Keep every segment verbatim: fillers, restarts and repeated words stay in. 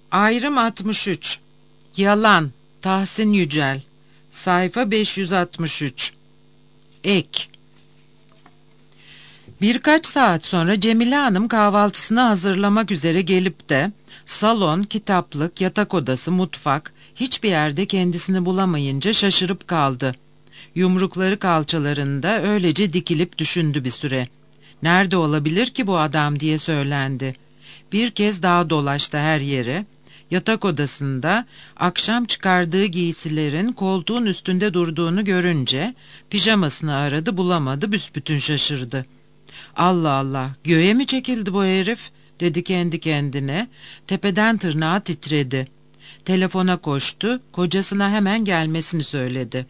Ayrım altmış üç. Yalan. Tahsin Yücel. Sayfa beş yüz altmış üç. Ek. Birkaç saat sonra Cemile Hanım kahvaltısını hazırlamak üzere gelip de salon, kitaplık, yatak odası, mutfak hiçbir yerde kendisini bulamayınca şaşırıp kaldı. Yumrukları kalçalarında öylece dikilip düşündü bir süre. Nerede olabilir ki bu adam diye söylendi. Bir kez daha dolaştı her yere. Yatak odasında akşam çıkardığı giysilerin koltuğun üstünde durduğunu görünce pijamasını aradı, bulamadı, büsbütün şaşırdı. Allah Allah, göğe mi çekildi bu herif dedi kendi kendine. Tepeden tırnağa titredi. Telefona koştu, kocasına hemen gelmesini söyledi.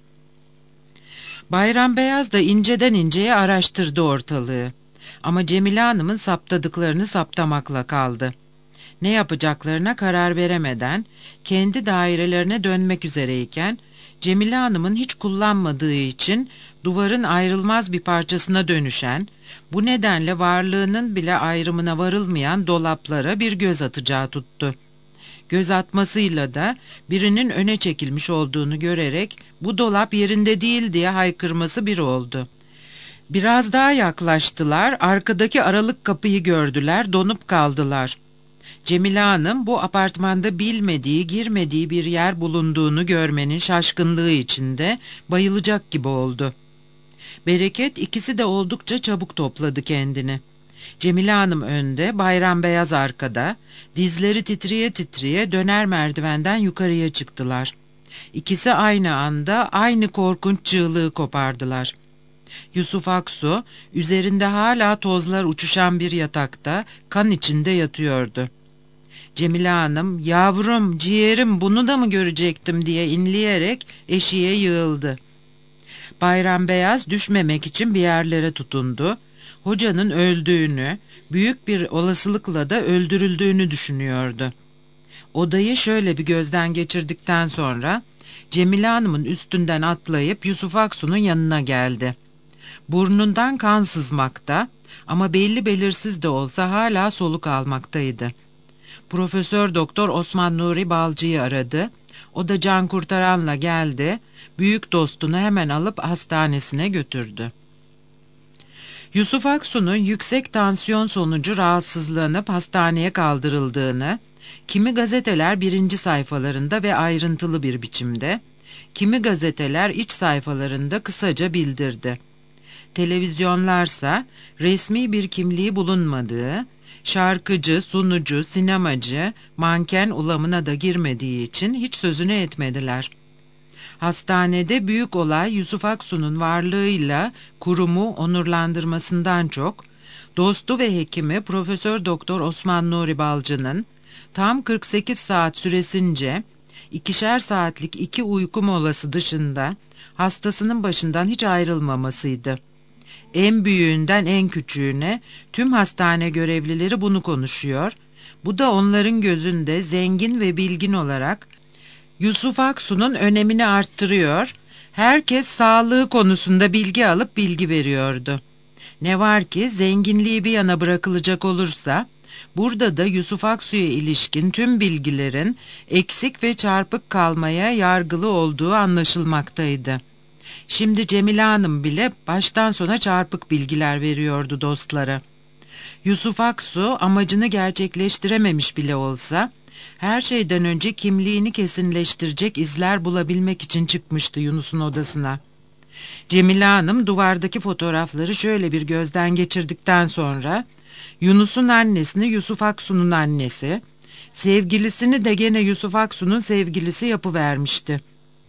Bayram Beyaz da inceden inceye araştırdı ortalığı. Ama Cemile Hanım'ın saptadıklarını saptamakla kaldı. Ne yapacaklarına karar veremeden kendi dairelerine dönmek üzereyken Cemile Hanım'ın hiç kullanmadığı için duvarın ayrılmaz bir parçasına dönüşen, bu nedenle varlığının bile ayrımına varılmayan dolaplara bir göz atacağı tuttu. Göz atmasıyla da birinin öne çekilmiş olduğunu görerek bu dolap yerinde değil diye haykırması bir oldu. Biraz daha yaklaştılar, arkadaki aralık kapıyı gördüler, donup kaldılar. Cemile Hanım bu apartmanda bilmediği, girmediği bir yer bulunduğunu görmenin şaşkınlığı içinde bayılacak gibi oldu. Bereket ikisi de oldukça çabuk topladı kendini. Cemile Hanım önde, Bayram Beyaz arkada, dizleri titriye titriye döner merdivenden yukarıya çıktılar. İkisi aynı anda aynı korkunç çığlığı kopardılar. Yusuf Aksu, üzerinde hala tozlar uçuşan bir yatakta, kan içinde yatıyordu. Cemile Hanım, yavrum, ciğerim bunu da mı görecektim diye inleyerek eşiğe yığıldı. Bayram Beyaz düşmemek için bir yerlere tutundu. Hocanın öldüğünü, büyük bir olasılıkla da öldürüldüğünü düşünüyordu. Odayı şöyle bir gözden geçirdikten sonra Cemile Hanım'ın üstünden atlayıp Yusuf Aksu'nun yanına geldi. Burnundan kan sızmakta ama belli belirsiz de olsa hala soluk almaktaydı. Profesör Doktor Osman Nuri Balcı'yı aradı. O da can kurtaranla geldi. Büyük dostunu hemen alıp hastanesine götürdü. Yusuf Aksu'nun yüksek tansiyon sonucu rahatsızlanıp hastaneye kaldırıldığını, kimi gazeteler birinci sayfalarında ve ayrıntılı bir biçimde, kimi gazeteler iç sayfalarında kısaca bildirdi. Televizyonlarsa resmi bir kimliği bulunmadığı, şarkıcı, sunucu, sinemacı, manken ulamına da girmediği için hiç sözünü etmediler. Hastanede büyük olay Yusuf Aksu'nun varlığıyla kurumu onurlandırmasından çok, dostu ve hekimi Profesör Doktor Osman Nuri Balcı'nın tam kırk sekiz saat süresince ikişer saatlik iki uyku molası dışında hastasının başından hiç ayrılmamasıydı. En büyüğünden en küçüğüne tüm hastane görevlileri bunu konuşuyor. Bu da onların gözünde zengin ve bilgin olarak Yusuf Aksu'nun önemini arttırıyor. Herkes sağlığı konusunda bilgi alıp bilgi veriyordu. Ne var ki zenginliği bir yana bırakılacak olursa burada da Yusuf Aksu'ya ilişkin tüm bilgilerin eksik ve çarpık kalmaya yargılı olduğu anlaşılmaktaydı. Şimdi Cemile Hanım bile baştan sona çarpık bilgiler veriyordu dostlara. Yusuf Aksu amacını gerçekleştirememiş bile olsa, her şeyden önce kimliğini kesinleştirecek izler bulabilmek için çıkmıştı Yunus'un odasına. Cemile Hanım duvardaki fotoğrafları şöyle bir gözden geçirdikten sonra, Yunus'un annesini Yusuf Aksu'nun annesi, sevgilisini de gene Yusuf Aksu'nun sevgilisi yapıvermişti.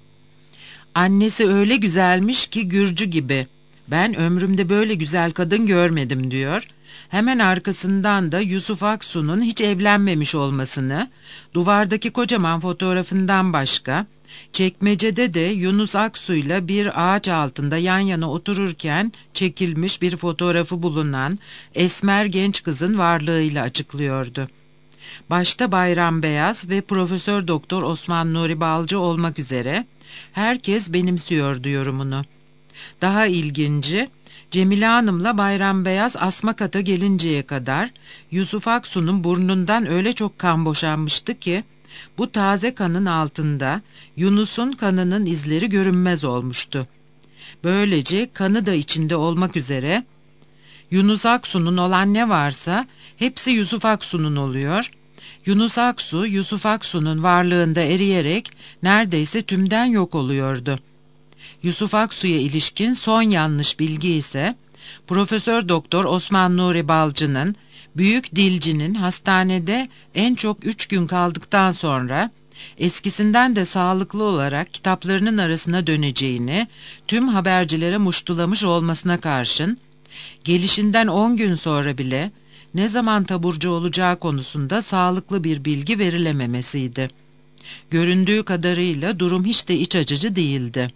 Annesi öyle güzelmiş ki Gürcü gibi. Ben ömrümde böyle güzel kadın görmedim diyor. Hemen arkasından da Yusuf Aksu'nun hiç evlenmemiş olmasını, duvardaki kocaman fotoğrafından başka, çekmecede de Yunus Aksu'yla bir ağaç altında yan yana otururken çekilmiş bir fotoğrafı bulunan esmer genç kızın varlığıyla açıklıyordu. Başta Bayram Beyaz ve Profesör Doktor Osman Nuri Balcı olmak üzere herkes benimsiyordu yorumunu. Daha ilginci, Cemile Hanım'la Bayram Beyaz asma kata gelinceye kadar Yusuf Aksu'nun burnundan öyle çok kan boşanmıştı ki Bu taze kanın altında Yunus'un kanının izleri görünmez olmuştu. Böylece kanı da içinde olmak üzere Yunus Aksu'nun olan ne varsa hepsi Yusuf Aksu'nun oluyor. Yunus Aksu, Yusuf Aksu'nun varlığında eriyerek neredeyse tümden yok oluyordu. Yusuf Aksu'ya ilişkin son yanlış bilgi ise Profesör Doktor Osman Nuri Balcı'nın büyük dilcinin hastanede en çok üç gün kaldıktan sonra eskisinden de sağlıklı olarak kitaplarının arasına döneceğini tüm habercilere muştulamış olmasına karşın gelişinden on gün sonra bile ne zaman taburcu olacağı konusunda sağlıklı bir bilgi verilememesiydi. Göründüğü kadarıyla durum hiç de iç açıcı değildi.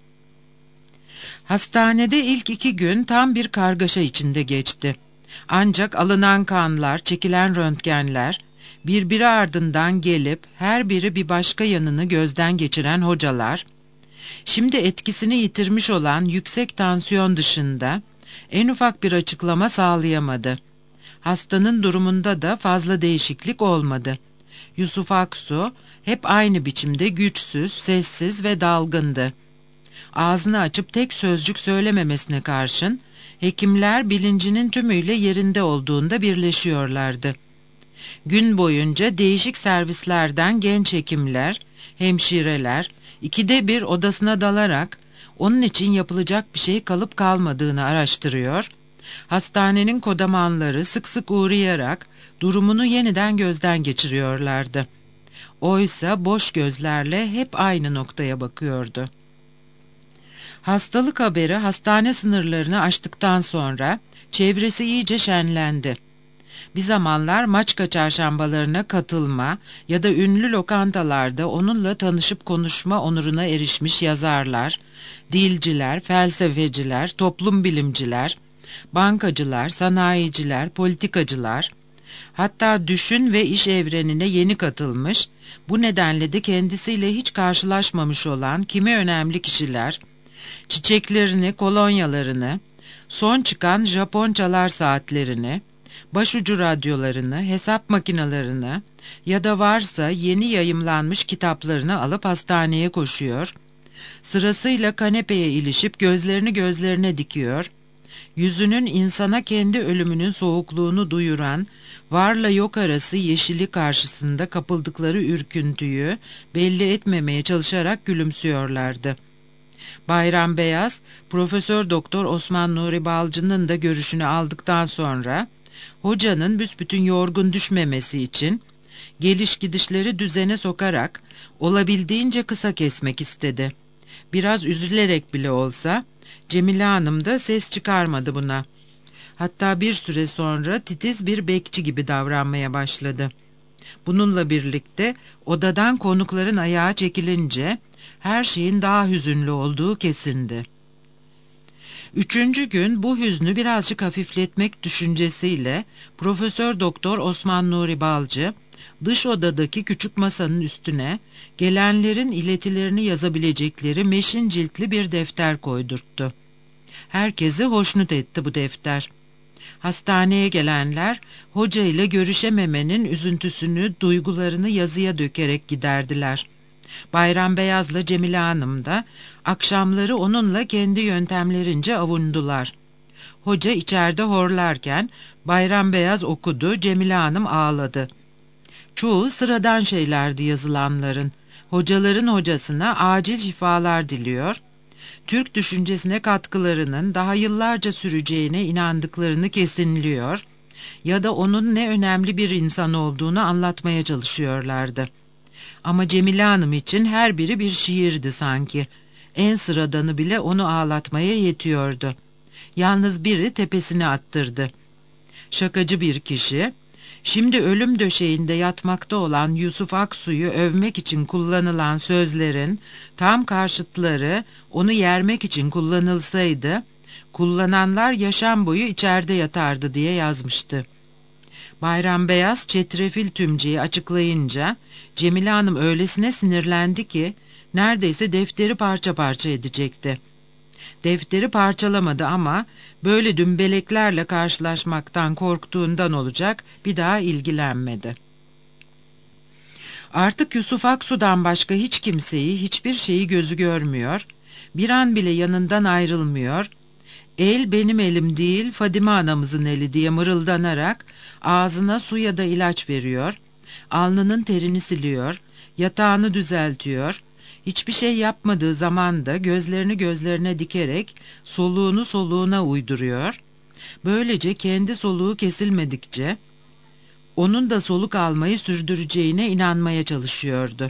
Hastanede ilk iki gün tam bir kargaşa içinde geçti. Ancak alınan kanlar, çekilen röntgenler, birbiri ardından gelip her biri bir başka yanını gözden geçiren hocalar, şimdi etkisini yitirmiş olan yüksek tansiyon dışında en ufak bir açıklama sağlayamadı. Hastanın durumunda da fazla değişiklik olmadı. Yusuf Aksu hep aynı biçimde güçsüz, sessiz ve dalgındı. Ağzını açıp tek sözcük söylememesine karşın hekimler bilincinin tümüyle yerinde olduğunda birleşiyorlardı. Gün boyunca değişik servislerden genç hekimler, hemşireler ikide bir odasına dalarak onun için yapılacak bir şey kalıp kalmadığını araştırıyor, hastanenin kodamanları sık sık uğrayarak durumunu yeniden gözden geçiriyorlardı. Oysa boş gözlerle hep aynı noktaya bakıyordu. Hastalık haberi hastane sınırlarını aştıktan sonra çevresi iyice şenlendi. Bir zamanlar Maçka çarşambalarına katılma ya da ünlü lokantalarda onunla tanışıp konuşma onuruna erişmiş yazarlar, dilciler, felsefeciler, toplum bilimciler, bankacılar, sanayiciler, politikacılar, hatta düşün ve iş evrenine yeni katılmış, bu nedenle de kendisiyle hiç karşılaşmamış olan kimi önemli kişiler, çiçeklerini, kolonyalarını, son çıkan Japon çalar saatlerini, başucu radyolarını, hesap makinelerini ya da varsa yeni yayımlanmış kitaplarını alıp hastaneye koşuyor, sırasıyla kanepeye ilişip gözlerini gözlerine dikiyor, yüzünün insana kendi ölümünün soğukluğunu duyuran, varla yok arası yeşili karşısında kapıldıkları ürküntüyü belli etmemeye çalışarak gülümsüyorlardı. Bayram Beyaz, Profesör Doktor Osman Nuri Balcı'nın da görüşünü aldıktan sonra, hocanın büsbütün yorgun düşmemesi için, geliş gidişleri düzene sokarak, olabildiğince kısa kesmek istedi. Biraz üzülerek bile olsa, Cemile Hanım da ses çıkarmadı buna. Hatta bir süre sonra titiz bir bekçi gibi davranmaya başladı. Bununla birlikte odadan konukların ayağı çekilince her şeyin daha hüzünlü olduğu kesindi. Üçüncü gün bu hüznü birazcık hafifletmek düşüncesiyle Profesör Doktor Osman Nuri Balcı dış odadaki küçük masanın üstüne gelenlerin iletilerini yazabilecekleri meşin ciltli bir defter koydurttu. Herkesi hoşnut etti bu defter. Hastaneye gelenler hoca ile görüşememenin üzüntüsünü, duygularını yazıya dökerek giderdiler. Bayram Beyaz'la Cemile Hanım da akşamları onunla kendi yöntemlerince avundular. Hoca içeride horlarken Bayram Beyaz okudu, Cemile Hanım ağladı. Çoğu sıradan şeylerdi yazılanların. Hocaların hocasına acil şifalar diliyor, Türk düşüncesine katkılarının daha yıllarca süreceğine inandıklarını kesinliyor ya da onun ne önemli bir insan olduğunu anlatmaya çalışıyorlardı. Ama Cemile Hanım için her biri bir şiirdi sanki. En sıradanı bile onu ağlatmaya yetiyordu. Yalnız biri tepesine attırdı. Şakacı bir kişi, şimdi ölüm döşeğinde yatmakta olan Yusuf Aksu'yu övmek için kullanılan sözlerin tam karşıtları onu yermek için kullanılsaydı, kullananlar yaşam boyu içeride yatardı diye yazmıştı. Bayram Beyaz çetrefil tümceyi açıklayınca Cemile Hanım öylesine sinirlendi ki neredeyse defteri parça parça edecekti. Defteri parçalamadı ama böyle dümbeleklerle karşılaşmaktan korktuğundan olacak bir daha ilgilenmedi. Artık Yusuf Aksu'dan başka hiç kimseyi, hiçbir şeyi gözü görmüyor, bir an bile yanından ayrılmıyor, el benim elim değil Fadime anamızın eli diye mırıldanarak ağzına su ya da ilaç veriyor, alnının terini siliyor, yatağını düzeltiyor, hiçbir şey yapmadığı zaman da gözlerini gözlerine dikerek soluğunu soluğuna uyduruyor. Böylece kendi soluğu kesilmedikçe onun da soluk almayı sürdüreceğine inanmaya çalışıyordu.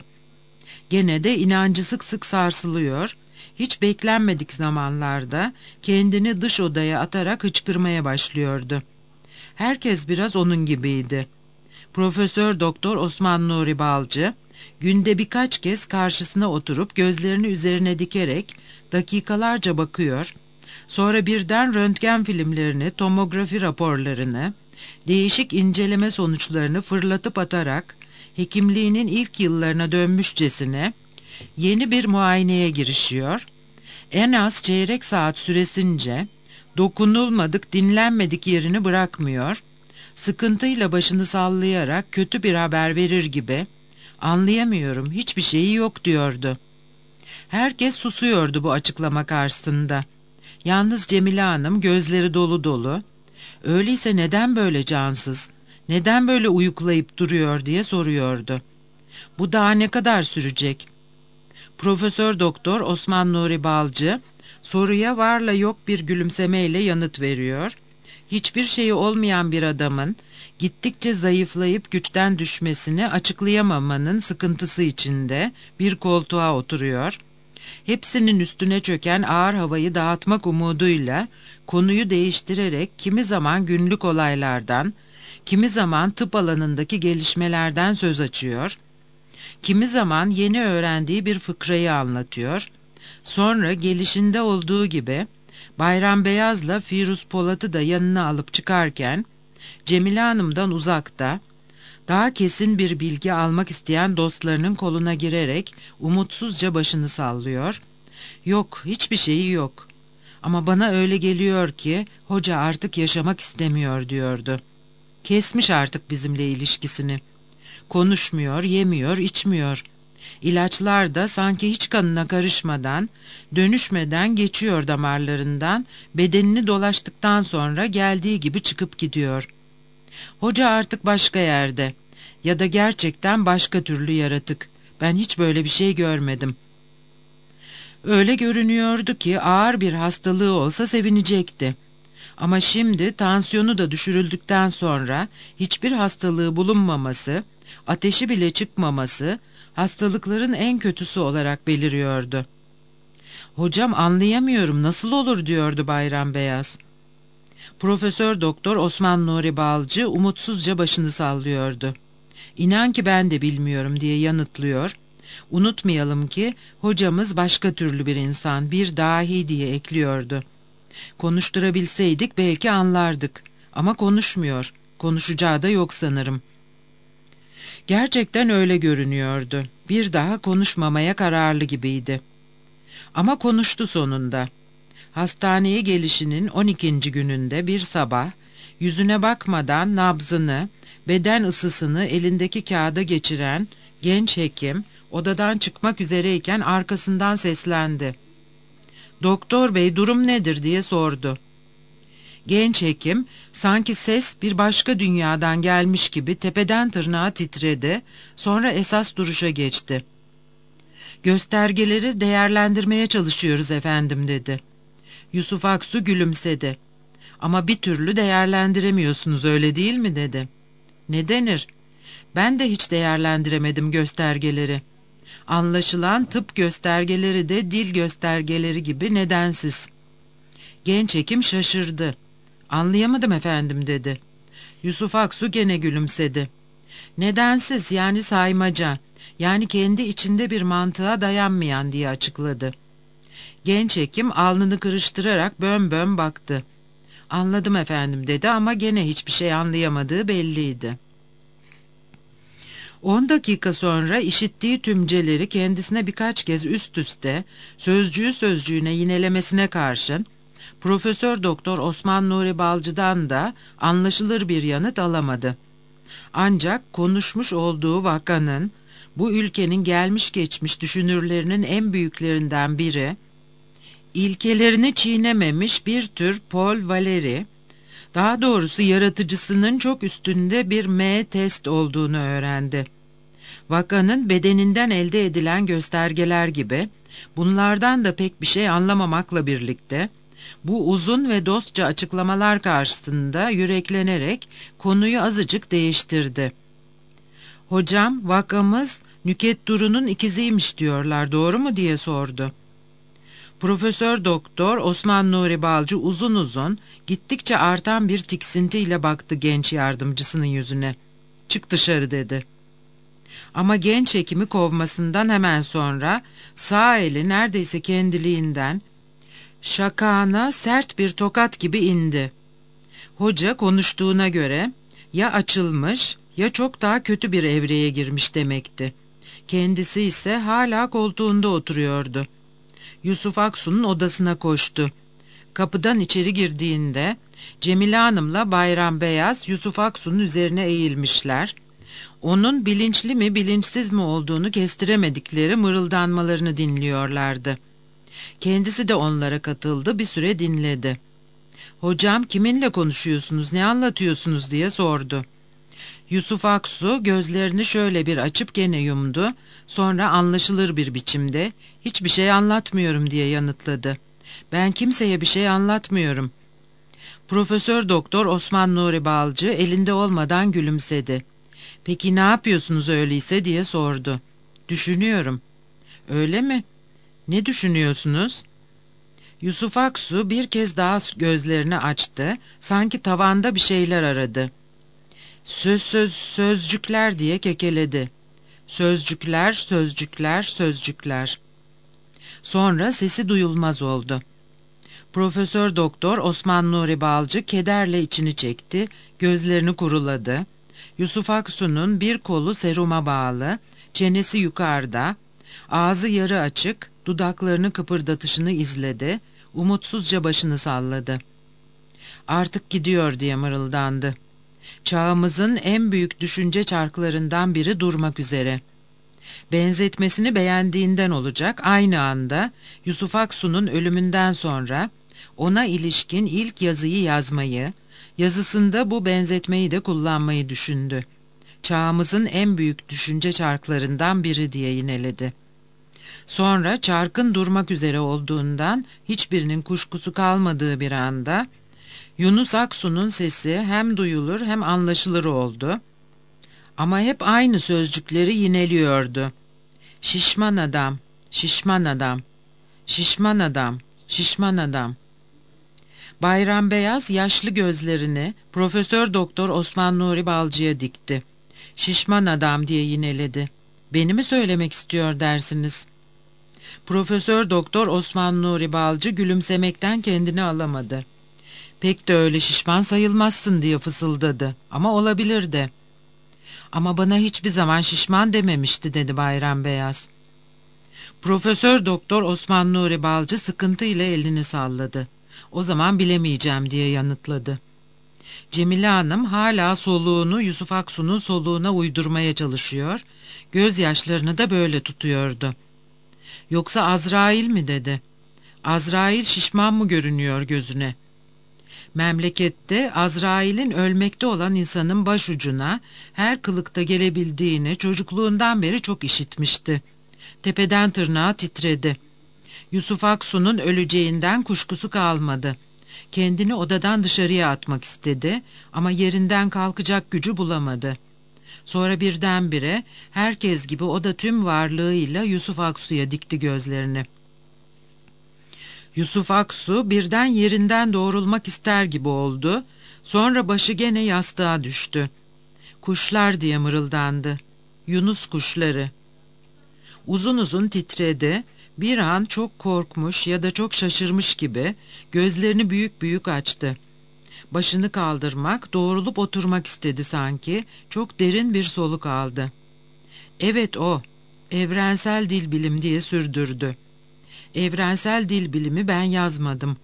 Gene de inancı sık sık sarsılıyor, hiç beklenmedik zamanlarda kendini dış odaya atarak hıçkırmaya başlıyordu. Herkes biraz onun gibiydi. Profesör Doktor Osman Nuri Balcı, günde birkaç kez karşısına oturup gözlerini üzerine dikerek dakikalarca bakıyor, sonra birden röntgen filmlerini, tomografi raporlarını, değişik inceleme sonuçlarını fırlatıp atarak hekimliğinin ilk yıllarına dönmüşçesine yeni bir muayeneye girişiyor, en az çeyrek saat süresince dokunulmadık, dinlenmedik yerini bırakmıyor, sıkıntıyla başını sallayarak kötü bir haber verir gibi "Anlayamıyorum, hiçbir şeyi yok" diyordu. Herkes susuyordu bu açıklama karşısında. Yalnız Cemile Hanım gözleri dolu dolu, "Öyleyse neden böyle cansız, neden böyle uyuklayıp duruyor?" diye soruyordu. "Bu daha ne kadar sürecek?" Profesör Doktor Osman Nuri Balcı soruya varla yok bir gülümsemeyle yanıt veriyor. Hiçbir şeyi olmayan bir adamın gittikçe zayıflayıp güçten düşmesini açıklayamamanın sıkıntısı içinde bir koltuğa oturuyor. Hepsinin üstüne çöken ağır havayı dağıtmak umuduyla konuyu değiştirerek kimi zaman günlük olaylardan, kimi zaman tıp alanındaki gelişmelerden söz açıyor, kimi zaman yeni öğrendiği bir fıkrayı anlatıyor, sonra gelişinde olduğu gibi Bayram Beyaz'la Firuz Polat'ı da yanına alıp çıkarken, Cemile Hanım'dan uzakta, daha kesin bir bilgi almak isteyen dostlarının koluna girerek umutsuzca başını sallıyor. "Yok, hiçbir şeyi yok. Ama bana öyle geliyor ki hoca artık yaşamak istemiyor" diyordu. Kesmiş artık bizimle ilişkisini. Konuşmuyor, yemiyor, içmiyor. İlaçlar da sanki hiç kanına karışmadan, dönüşmeden geçiyor damarlarından, bedenini dolaştıktan sonra geldiği gibi çıkıp gidiyor. Hoca artık başka yerde ya da gerçekten başka türlü yaratık. Ben hiç böyle bir şey görmedim. Öyle görünüyordu ki ağır bir hastalığı olsa sevinecekti. Ama şimdi tansiyonu da düşürüldükten sonra hiçbir hastalığı bulunmaması, ateşi bile çıkmaması hastalıkların en kötüsü olarak beliriyordu. "Hocam anlayamıyorum, nasıl olur?" diyordu Bayram Beyaz. Profesör Doktor Osman Nuri Balcı umutsuzca başını sallıyordu. "İnan ki ben de bilmiyorum" diye yanıtlıyor. "Unutmayalım ki hocamız başka türlü bir insan, bir dahi" diye ekliyordu. "Konuşturabilseydik belki anlardık. Ama konuşmuyor. Konuşacağı da yok sanırım." Gerçekten öyle görünüyordu. Bir daha konuşmamaya kararlı gibiydi. Ama konuştu sonunda. Hastaneye gelişinin on ikinci gününde bir sabah, yüzüne bakmadan nabzını, beden ısısını elindeki kağıda geçiren genç hekim odadan çıkmak üzereyken arkasından seslendi. "Doktor bey, durum nedir?" diye sordu. Genç hekim sanki ses bir başka dünyadan gelmiş gibi tepeden tırnağa titredi, sonra esas duruşa geçti. "Göstergeleri değerlendirmeye çalışıyoruz efendim" dedi. Yusuf Aksu gülümsedi. "Ama bir türlü değerlendiremiyorsunuz, öyle değil mi?" dedi. "Ne denir? Ben de hiç değerlendiremedim göstergeleri. Anlaşılan tıp göstergeleri de dil göstergeleri gibi nedensiz." Genç hekim şaşırdı. "Anlayamadım efendim" dedi. Yusuf Aksu gene gülümsedi. "Nedensiz, yani saymaca, yani kendi içinde bir mantığa dayanmayan" diye açıkladı. Genç hekim alnını kırıştırarak bön bön baktı. "Anladım efendim" dedi ama gene hiçbir şey anlayamadığı belliydi. On dakika sonra işittiği tümceleri kendisine birkaç kez üst üste, sözcüğü sözcüğüne yinelemesine karşın, Profesör Doktor Osman Nuri Balcı'dan da anlaşılır bir yanıt alamadı. Ancak konuşmuş olduğu vakanın bu ülkenin gelmiş geçmiş düşünürlerinin en büyüklerinden biri, ilkelerini çiğnememiş bir tür Paul Valéry, daha doğrusu yaratıcısının çok üstünde bir M test olduğunu öğrendi. Vakanın bedeninden elde edilen göstergeler gibi, bunlardan da pek bir şey anlamamakla birlikte, bu uzun ve dostça açıklamalar karşısında yüreklenerek konuyu azıcık değiştirdi. "Hocam, vakamız Nüket Duru'nun ikiziymiş diyorlar, doğru mu?" diye sordu. Profesör Doktor Osman Nuri Balcı uzun uzun, gittikçe artan bir tiksintiyle baktı genç yardımcısının yüzüne. "Çık dışarı," dedi. Ama genç hekimi kovmasından hemen sonra sağ eli neredeyse kendiliğinden şakağına sert bir tokat gibi indi. Hoca konuştuğuna göre ya açılmış ya çok daha kötü bir evreye girmiş demekti. Kendisi ise hala koltuğunda oturuyordu. Yusuf Aksu'nun odasına koştu. Kapıdan içeri girdiğinde Cemile Hanım'la Bayram Beyaz Yusuf Aksu'nun üzerine eğilmişler. Onun bilinçli mi bilinçsiz mi olduğunu kestiremedikleri mırıldanmalarını dinliyorlardı. Kendisi de onlara katıldı, bir süre dinledi. "Hocam, kiminle konuşuyorsunuz, ne anlatıyorsunuz?" diye sordu. Yusuf Aksu gözlerini şöyle bir açıp gene yumdu, sonra anlaşılır bir biçimde "Hiçbir şey anlatmıyorum," diye yanıtladı. "Ben kimseye bir şey anlatmıyorum." Profesör Doktor Osman Nuri Balcı elinde olmadan gülümsedi. "Peki ne yapıyorsunuz öyleyse?" diye sordu. "Düşünüyorum." "Öyle mi? Ne düşünüyorsunuz?" Yusuf Aksu bir kez daha gözlerini açtı, sanki tavanda bir şeyler aradı. "Söz söz sözcükler," diye kekeledi. "Sözcükler, sözcükler, sözcükler." Sonra sesi duyulmaz oldu. Profesör Doktor Osman Nuri Balcı kederle içini çekti, gözlerini kuruladı. Yusuf Aksu'nun bir kolu seruma bağlı, çenesi yukarıda, ağzı yarı açık, dudaklarını kıpırdatışını izledi, umutsuzca başını salladı. "Artık gidiyor," diye mırıldandı. "Çağımızın en büyük düşünce çarklarından biri durmak üzere." Benzetmesini beğendiğinden olacak, aynı anda Yusuf Aksu'nun ölümünden sonra ona ilişkin ilk yazıyı yazmayı, yazısında bu benzetmeyi de kullanmayı düşündü. "Çağımızın en büyük düşünce çarklarından biri," diye yineledi. Sonra çarkın durmak üzere olduğundan hiçbirinin kuşkusu kalmadığı bir anda Yunus Aksu'nun sesi hem duyulur hem anlaşılır oldu. Ama hep aynı sözcükleri yineliyordu. "Şişman adam, şişman adam, şişman adam, şişman adam." Bayram Beyaz yaşlı gözlerini Profesör Doktor Osman Nuri Balcı'ya dikti. "Şişman adam," diye yineledi. "Beni mi söylemek istiyor dersiniz?" Profesör Doktor Osman Nuri Balcı gülümsemekten kendini alamadı. "Pek de öyle şişman sayılmazsın," diye fısıldadı. "Ama olabilir de." "Ama bana hiçbir zaman şişman dememişti," dedi Bayram Beyaz. Profesör Doktor Osman Nuri Balcı sıkıntıyla elini salladı. "O zaman bilemeyeceğim," diye yanıtladı. Cemile Hanım hala soluğunu Yusuf Aksu'nun soluğuna uydurmaya çalışıyor, gözyaşlarını da böyle tutuyordu. "Yoksa Azrail mi?" dedi. "Azrail şişman mı görünüyor gözüne?" Memlekette Azrail'in ölmekte olan insanın başucuna her kılıkta gelebildiğini çocukluğundan beri çok işitmişti. Tepeden tırnağa titredi. Yusuf Aksu'nun öleceğinden kuşkusu kalmadı. Kendini odadan dışarıya atmak istedi ama yerinden kalkacak gücü bulamadı. Sonra birdenbire herkes gibi o da tüm varlığıyla Yusuf Aksu'ya dikti gözlerini. Yusuf Aksu birden yerinden doğrulmak ister gibi oldu. Sonra başı gene yastığa düştü. "Kuşlar," diye mırıldandı. "Yunus kuşları." Uzun uzun titredi. Bir an çok korkmuş ya da çok şaşırmış gibi gözlerini büyük büyük açtı. Başını kaldırmak, doğrulup oturmak istedi sanki. Çok derin bir soluk aldı. "Evet o, evrensel dil bilim," diye sürdürdü. "Evrensel dil bilimi ben yazmadım."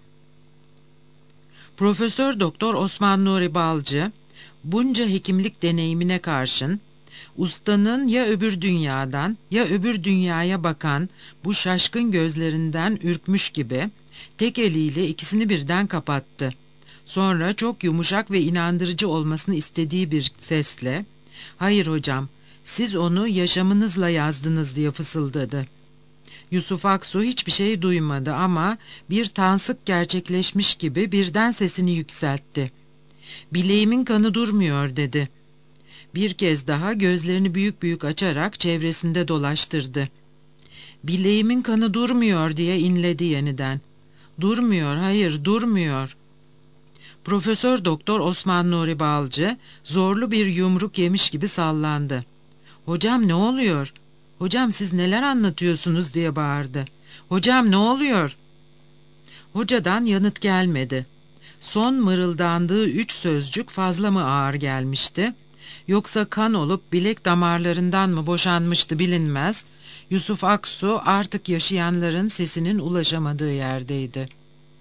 Profesör Doktor Osman Nuri Balcı bunca hekimlik deneyimine karşın Ustanın ya öbür dünyadan ya öbür dünyaya bakan bu şaşkın gözlerinden ürkmüş gibi tek eliyle ikisini birden kapattı. Sonra çok yumuşak ve inandırıcı olmasını istediği bir sesle, "Hayır hocam, siz onu yaşamınızla yazdınız," diye fısıldadı. Yusuf Aksu hiçbir şey duymadı ama bir tansık gerçekleşmiş gibi birden sesini yükseltti. "Bileğimin kanı durmuyor," dedi. Bir kez daha gözlerini büyük büyük açarak çevresinde dolaştırdı. "Bileğimin kanı durmuyor," diye inledi yeniden. "Durmuyor, hayır durmuyor." Profesör Doktor Osman Nuri Balcı zorlu bir yumruk yemiş gibi sallandı. "Hocam ne oluyor? Hocam siz neler anlatıyorsunuz?" diye bağırdı. "Hocam ne oluyor?" Hocadan yanıt gelmedi. Son mırıldandığı üç sözcük fazla mı ağır gelmişti? Yoksa kan olup bilek damarlarından mı boşanmıştı bilinmez. Yusuf Aksu artık yaşayanların sesinin ulaşamadığı yerdeydi.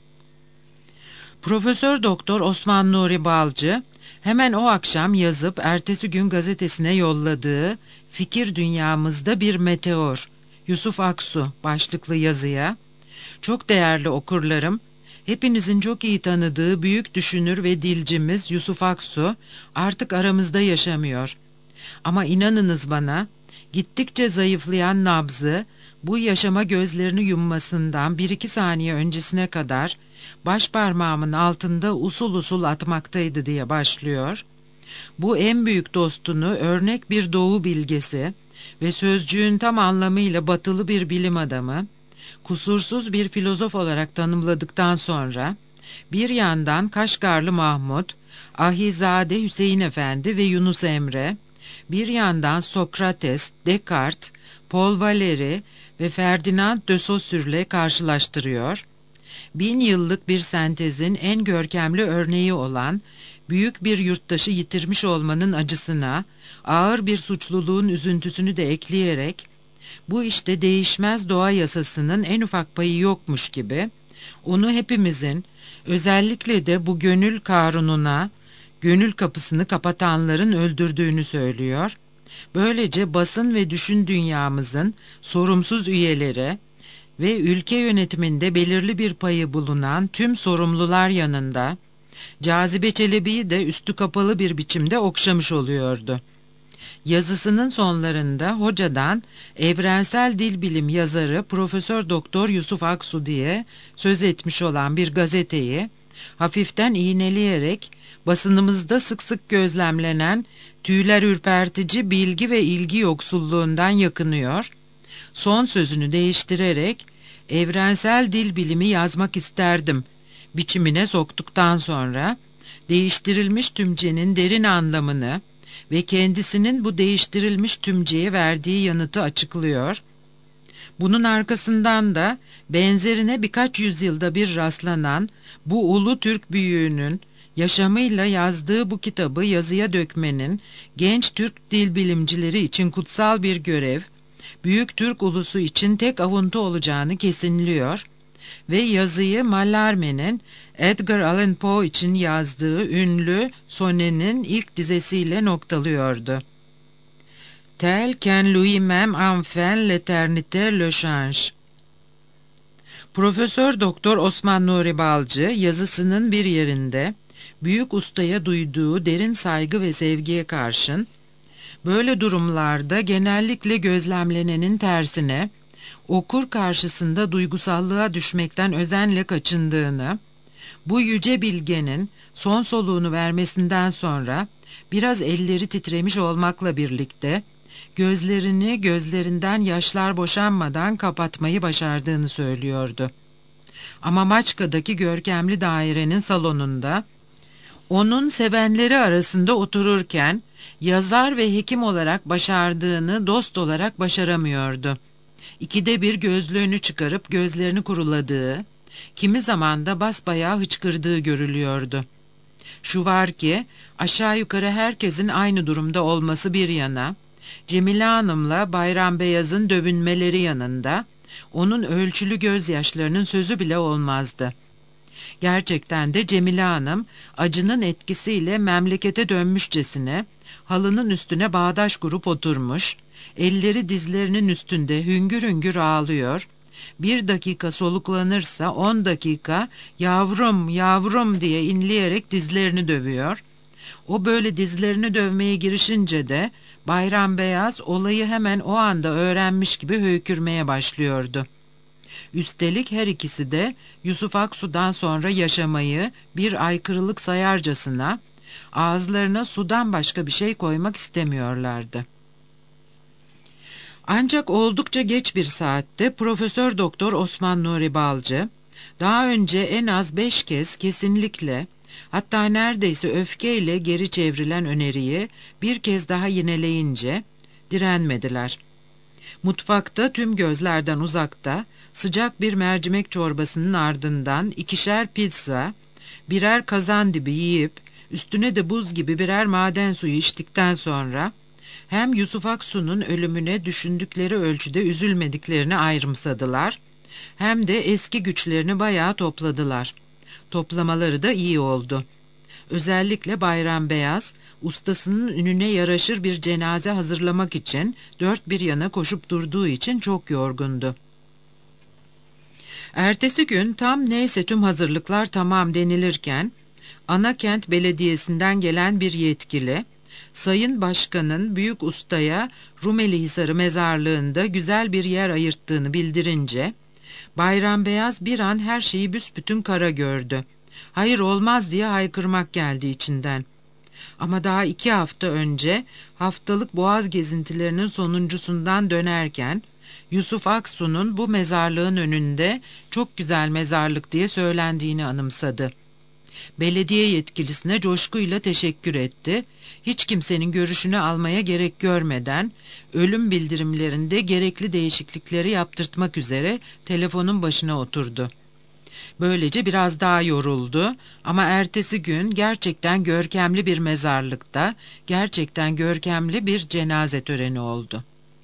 Profesör Doktor Osman Nuri Balcı hemen o akşam yazıp ertesi gün gazetesine yolladığı "Fikir Dünyamızda Bir Meteor, Yusuf Aksu" başlıklı yazıya, "Çok değerli okurlarım, hepinizin çok iyi tanıdığı büyük düşünür ve dilcimiz Yusuf Aksu artık aramızda yaşamıyor. Ama inanınız bana, gittikçe zayıflayan nabzı bu yaşama gözlerini yummasından bir iki saniye öncesine kadar baş parmağımın altında usul usul atmaktaydı," diye başlıyor. Bu en büyük dostunu örnek bir doğu bilgesi ve sözcüğün tam anlamıyla batılı bir bilim adamı, kusursuz bir filozof olarak tanımladıktan sonra bir yandan Kaşgarlı Mahmud, Ahizade Hüseyin Efendi ve Yunus Emre, bir yandan Sokrates, Descartes, Paul Valéry ve Ferdinand de Saussure'le karşılaştırıyor, bin yıllık bir sentezin en görkemli örneği olan büyük bir yurttaşı yitirmiş olmanın acısına ağır bir suçluluğun üzüntüsünü de ekleyerek, bu işte değişmez doğa yasasının en ufak payı yokmuş gibi, onu hepimizin, özellikle de bu gönül karununa, gönül kapısını kapatanların öldürdüğünü söylüyor. Böylece basın ve düşün dünyamızın sorumsuz üyeleri ve ülke yönetiminde belirli bir payı bulunan tüm sorumlular yanında Cazibe Çelebi'yi de üstü kapalı bir biçimde okşamış oluyordu. Yazısının sonlarında hocadan evrensel dil bilim yazarı Profesör Doktor Yusuf Aksu diye söz etmiş olan bir gazeteyi hafiften iğneleyerek basınımızda sık sık gözlemlenen tüyler ürpertici bilgi ve ilgi yoksulluğundan yakınıyor, son sözünü değiştirerek "evrensel dil bilimi yazmak isterdim" biçimine soktuktan sonra değiştirilmiş tümcenin derin anlamını ve kendisinin bu değiştirilmiş tümceye verdiği yanıtı açıklıyor. Bunun arkasından da benzerine birkaç yüzyılda bir rastlanan bu ulu Türk büyüğünün yaşamıyla yazdığı bu kitabı yazıya dökmenin genç Türk dil bilimcileri için kutsal bir görev, büyük Türk ulusu için tek avuntu olacağını kesinliyor ve yazıyı Mallarmé'nin Edgar Allan Poe için yazdığı ünlü sonenin ilk dizesiyle noktalıyordu. Tel qu'en lui-même enfin l'éternité le change. Profesör Doktor Osman Nuri Balcı yazısının bir yerinde büyük ustaya duyduğu derin saygı ve sevgiye karşın, böyle durumlarda genellikle gözlemlenenin tersine okur karşısında duygusallığa düşmekten özenle kaçındığını, bu yüce bilgenin son soluğunu vermesinden sonra biraz elleri titremiş olmakla birlikte gözlerini gözlerinden yaşlar boşanmadan kapatmayı başardığını söylüyordu. Ama Maçka'daki görkemli dairenin salonunda onun sevenleri arasında otururken yazar ve hekim olarak başardığını dost olarak başaramıyordu. İkide bir gözlüğünü çıkarıp gözlerini kuruladığı, kimi zaman da basbayağı hıçkırdığı görülüyordu. Şu var ki aşağı yukarı herkesin aynı durumda olması bir yana, Cemile Hanım'la Bayram Beyaz'ın dövünmeleri yanında onun ölçülü gözyaşlarının sözü bile olmazdı. Gerçekten de Cemile Hanım acının etkisiyle memlekete dönmüşçesine halının üstüne bağdaş kurup oturmuş, elleri dizlerinin üstünde hüngür hüngür ağlıyor, bir dakika soluklanırsa on dakika yavrum yavrum diye inleyerek dizlerini dövüyor. O böyle dizlerini dövmeye girişince de Bayram Beyaz olayı hemen o anda öğrenmiş gibi höykürmeye başlıyordu. Üstelik her ikisi de Yusuf Aksu'dan sonra yaşamayı bir aykırılık sayarcasına ağızlarına sudan başka bir şey koymak istemiyorlardı. Ancak oldukça geç bir saatte Profesör Doktor Osman Nuri Balcı daha önce en az beş kez kesinlikle, hatta neredeyse öfkeyle geri çevrilen öneriyi bir kez daha yineleyince direnmediler. Mutfakta tüm gözlerden uzakta sıcak bir mercimek çorbasının ardından ikişer pizza, birer kazandibi yiyip üstüne de buz gibi birer maden suyu içtikten sonra hem Yusuf Aksu'nun ölümüne düşündükleri ölçüde üzülmediklerini ayrımsadılar, hem de eski güçlerini bayağı topladılar. Toplamaları da iyi oldu. Özellikle Bayram Beyaz, ustasının ününe yaraşır bir cenaze hazırlamak için dört bir yana koşup durduğu için çok yorgundu. Ertesi gün tam neyse tüm hazırlıklar tamam denilirken, Anakent Belediyesi'nden gelen bir yetkili, Sayın Başkan'ın büyük ustaya Rumelihisarı mezarlığında güzel bir yer ayırttığını bildirince, Bayram Beyaz bir an her şeyi büsbütün kara gördü. Hayır olmaz diye haykırmak geldi içinden. Ama daha iki hafta önce haftalık Boğaz gezintilerinin sonuncusundan dönerken Yusuf Aksu'nun bu mezarlığın önünde çok güzel mezarlık diye söylendiğini anımsadı. Belediye yetkilisine coşkuyla teşekkür etti. Hiç kimsenin görüşünü almaya gerek görmeden ölüm bildirimlerinde gerekli değişiklikleri yaptırtmak üzere telefonun başına oturdu. Böylece biraz daha yoruldu ama ertesi gün gerçekten görkemli bir mezarlıkta gerçekten görkemli bir cenaze töreni oldu.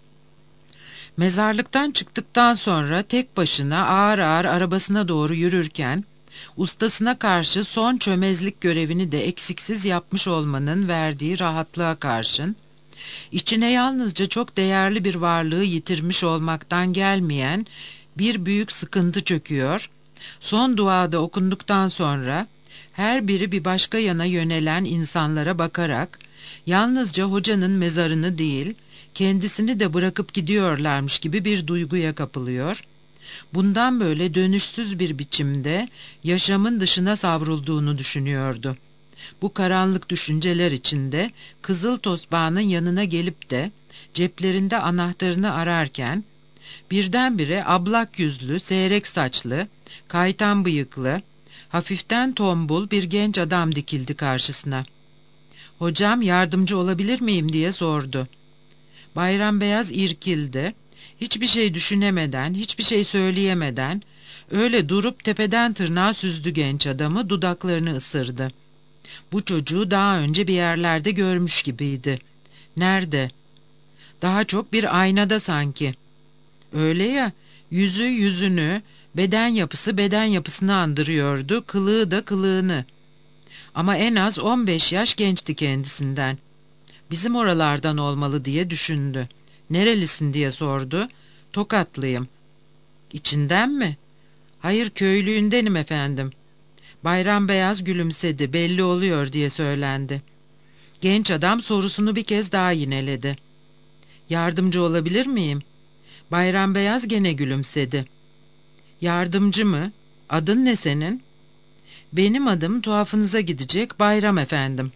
Mezarlıktan çıktıktan sonra tek başına ağır ağır arabasına doğru yürürken ustasına karşı son çömezlik görevini de eksiksiz yapmış olmanın verdiği rahatlığa karşın, içine yalnızca çok değerli bir varlığı yitirmiş olmaktan gelmeyen bir büyük sıkıntı çöküyor, son duada okunduktan sonra her biri bir başka yana yönelen insanlara bakarak, yalnızca hocanın mezarını değil, kendisini de bırakıp gidiyorlarmış gibi bir duyguya kapılıyor, bundan böyle dönüşsüz bir biçimde yaşamın dışına savrulduğunu düşünüyordu. Bu karanlık düşünceler içinde Kızıl Tosbağa'nın yanına gelip de ceplerinde anahtarını ararken birdenbire ablak yüzlü, seyrek saçlı, kaytan bıyıklı, hafiften tombul bir genç adam dikildi karşısına. "Hocam yardımcı olabilir miyim?" diye sordu. Bayram Beyaz irkildi. Hiçbir şey düşünemeden, hiçbir şey söyleyemeden öyle durup tepeden tırnağa süzdü genç adamı, dudaklarını ısırdı. Bu çocuğu daha önce bir yerlerde görmüş gibiydi. Nerede? Daha çok bir aynada sanki. Öyle ya, yüzü yüzünü, beden yapısı beden yapısını andırıyordu, kılığı da kılığını. Ama en az on beş yaş gençti kendisinden. Bizim oralardan olmalı diye düşündü. "Nerelisin?" diye sordu. "Tokatlıyım." "İçinden mi?" "Hayır, köylüğündenim efendim." Bayram Beyaz gülümsedi. "Belli oluyor." diye söylendi. Genç adam sorusunu bir kez daha yineledi. "Yardımcı olabilir miyim?" Bayram Beyaz gene gülümsedi. "Yardımcı mı? Adın ne senin?" "Benim adım tuhafınıza gidecek Bayram efendim."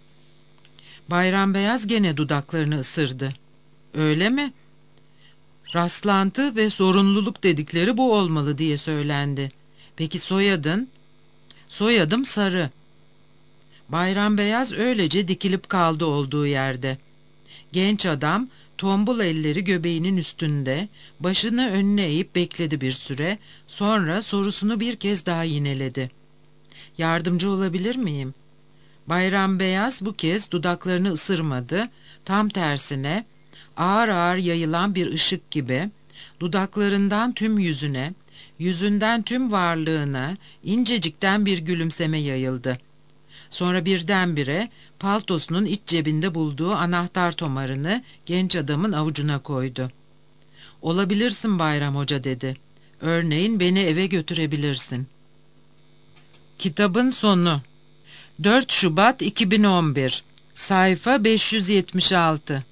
Bayram Beyaz gene dudaklarını ısırdı. "Öyle mi? Rastlantı ve zorunluluk dedikleri bu olmalı." diye söylendi. "Peki soyadın?" "Soyadım Sarı." Bayram Beyaz öylece dikilip kaldı olduğu yerde. Genç adam tombul elleri göbeğinin üstünde, başını önüne eğip bekledi bir süre, sonra sorusunu bir kez daha yineledi. "Yardımcı olabilir miyim?" Bayram Beyaz bu kez dudaklarını ısırmadı, tam tersine ağır ağır yayılan bir ışık gibi dudaklarından tüm yüzüne, yüzünden tüm varlığına incecikten bir gülümseme yayıldı. Sonra birdenbire paltosunun iç cebinde bulduğu anahtar tomarını genç adamın avucuna koydu. "Olabilirsin Bayram Hoca," dedi. "Örneğin beni eve götürebilirsin." Kitabın sonu. dört Şubat iki bin on bir. Sayfa beş yüz yetmiş altı.